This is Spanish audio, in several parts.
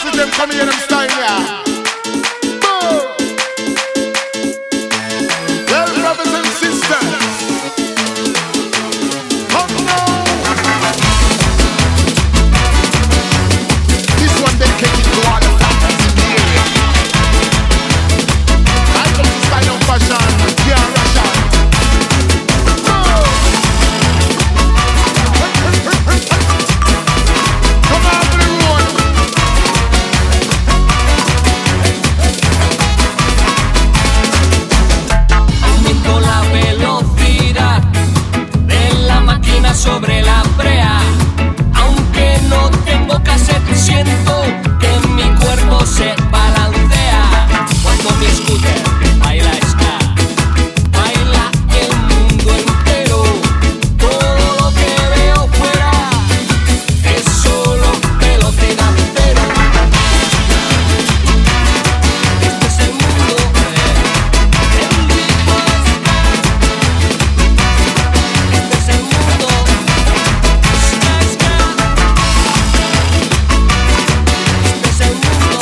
with them, come here, them style, yeah. Well, brothers and sisters, come now. This one dedicated to all the families in the area. I come to style and fashion, yeah, Russian. Come on to the road. Aumento la velocidad de la máquina sobre la brea. Aunque no tengo cassette, siento que mi cuerpo se balancea cuando mi scooter baila ska. Baila el mundo entero. Todo lo que veo fuera es solo velocidad cero. Este es el mundo en ritmo ska. Este es el mundo ska ska. Este es el mundo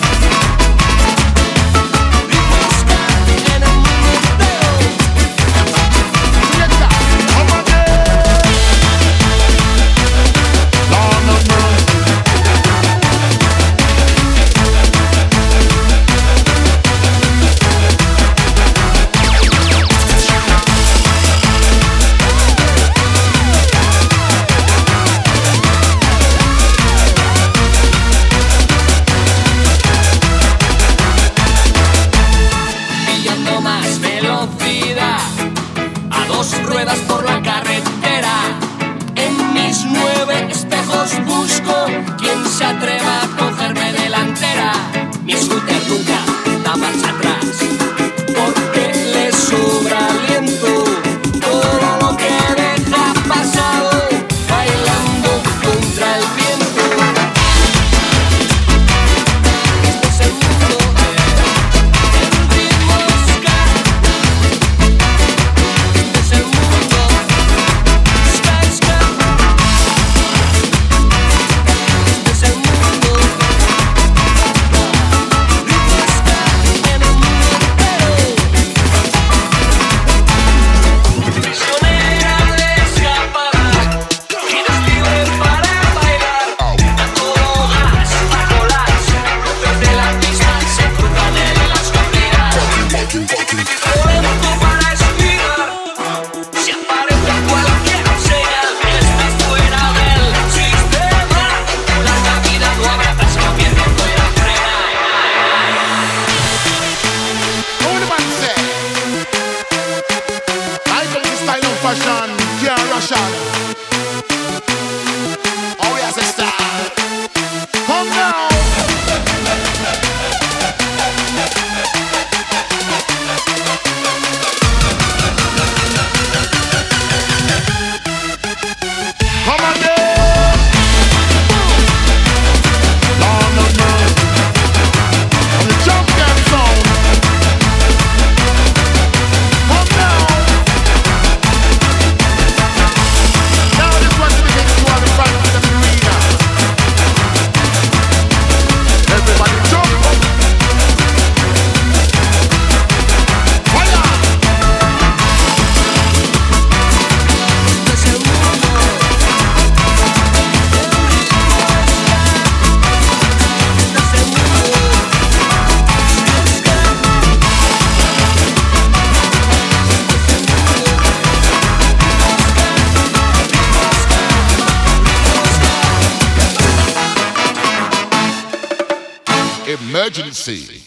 ritmo ska en el mundo entero. Selecta, come on there. Lord of mercy. Pillando más velocidad a dos ruedas por la carretera. En mis 9 espejos busco quien se atreva a cogerme delantera. Mi scooter nunca da marcha atrás porque le sobra aliento. Todo lo que deja pasado bailando contra el viento. Este es el mundo en ritmo ska. Este es el mundo ska ska. Este es el mundo ritmo ska en el mundo entero. Prisionera de escapada, eres libre para bailar a todo gas, bajo las luces de la pista se cruzan en las corridas. Lento para esquivar, si aparece cualquier señal, estás fuera del sistema. La vida no abrazas, convierte fuera frena. What the man say? I come to style and fashion, yeah, Russian. Oh, we has a style. Come now. Come on there. Lord of mercy. On the jump down zone. Come now. Now this one's dedicated to all the fans of the arena. Everybody jump up. Fire. Este es el mundo en ritmo ska. Este es el mundo ska ska. Emergency.